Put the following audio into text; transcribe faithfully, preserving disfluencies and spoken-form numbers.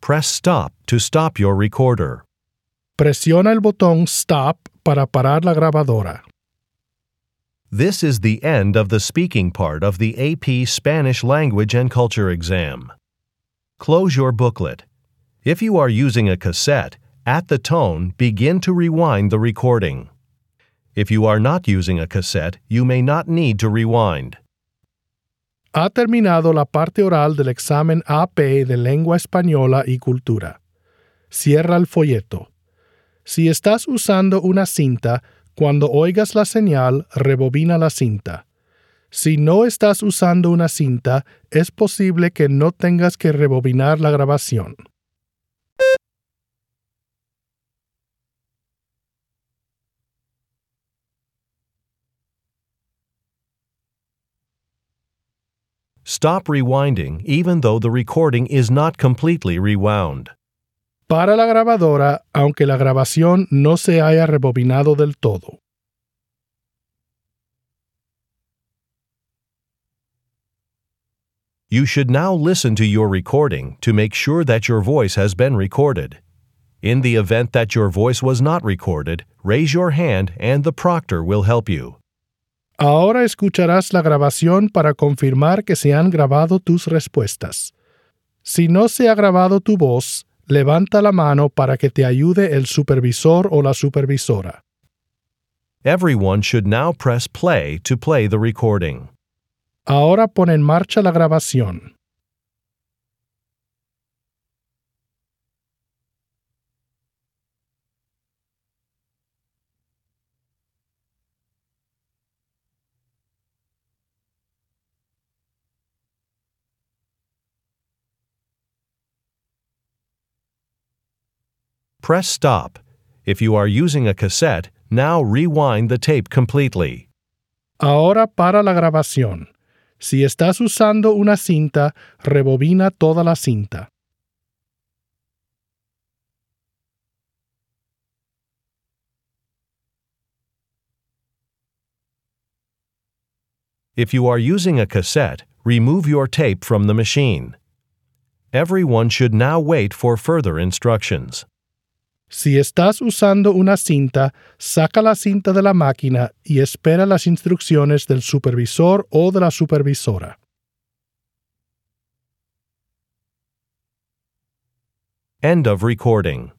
Press stop to stop your recorder. Presiona el botón Stop para parar la grabadora. This is the end of the speaking part of the A P Spanish Language and Culture exam. Close your booklet. If you are using a cassette, at the tone, begin to rewind the recording. If you are not using a cassette, you may not need to rewind. Ha terminado la parte oral del examen A P de Lengua Española y Cultura. Cierra el folleto. Si estás usando una cinta, cuando oigas la señal, rebobina la cinta. Si no estás usando una cinta, es posible que no tengas que rebobinar la grabación. Stop rewinding even though the recording is not completely rewound. Para la grabadora, aunque la grabación no se haya rebobinado del todo. You should now listen to your recording to make sure that your voice has been recorded. In the event that your voice was not recorded, raise your hand and the proctor will help you. Ahora escucharás la grabación para confirmar que se han grabado tus respuestas. Si no se ha grabado tu voz, levanta la mano para que te ayude el supervisor o la supervisora. Everyone should now press play to play the recording. Ahora pon en marcha la grabación. Press stop. If you are using a cassette, now rewind the tape completely. Ahora para la grabación. Si estás usando una cinta, rebobina toda la cinta. If you are using a cassette, remove your tape from the machine. Everyone should now wait for further instructions. Si estás usando una cinta, saca la cinta de la máquina y espera las instrucciones del supervisor o de la supervisora. End of recording.